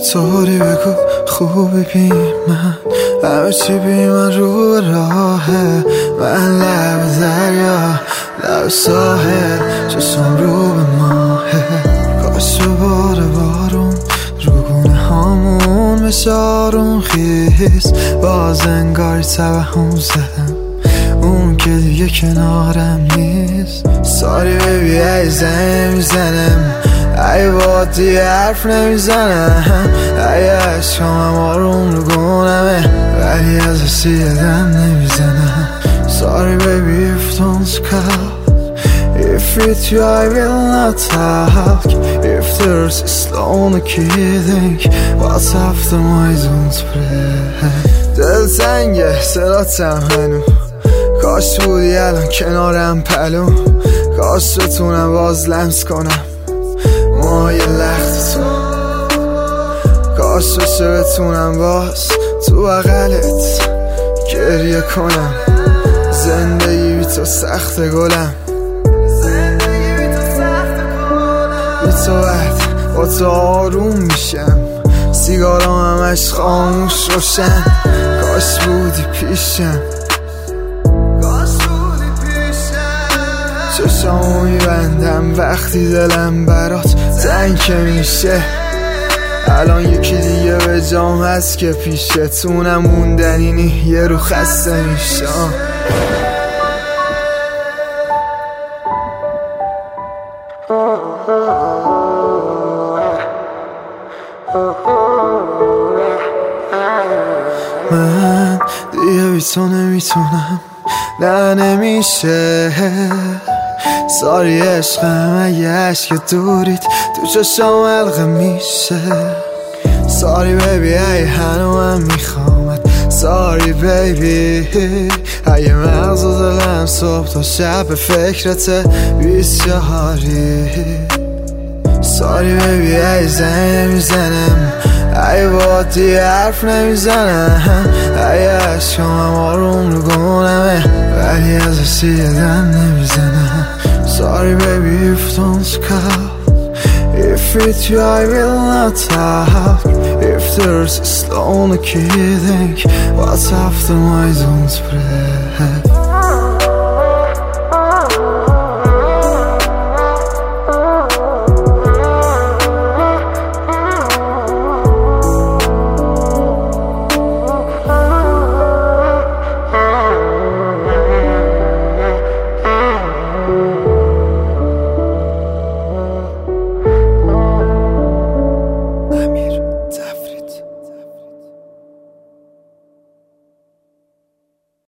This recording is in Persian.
چطوری بگو خوبی بی من، همه چی بی من رو راهه، من لب دریا لب ساحل، چشم رو به ماهه. کاش باره بارون رو گونه هامون بشه آروم خیز، باز انگاری توهم زدم اون که دیگه کنارم نیست. ساری بیبی ای زنگ میزنم، ای وادی حرف نمیزنم، ای عشقام آروم رو گونمه ولی از حسی یدم نمیزنم. Sorry baby if don't call, if it's you I will not talk, if there's a slowly kidding what's after my don't play. دل تنگه صداتم هنو، کاش بودی الان کنارم پلو، کاش بتونم باز لمس کنم مای لخت تو، کاش بشه بتونم باز تو بغلت گریه کنم. زندگی بی تو سخت گلم، بی تو وقت با تو آروم میشم، سیگارام همش خاموش روشن، کاش بودی پیشم، چشامو میبندم وقتی دلم برات تنگ میشه. الان یکی دیگه به جام هست که پیشه، تونم موندنینی یه رو خسته میشم. من دیگه بی تو نمیتونم، نه نمیشه. ساری عشقم اگه عشق دوریت تو چشام حلقه میشه. ساری بیبی ای هنوزم میخوامت، ساری بیبی اگه مغز و دلم صبح تا شب به فکرته 24. ساری بیبی ای زنگ نمیزنم، ای وادی حرف نمیزنم، ای عشقام آروم رو گونمه ولی از حسی یدم نمیزنم. Sorry baby if don't call, if it's you I will not talk, if there's a slowly kidding what's after my don't play.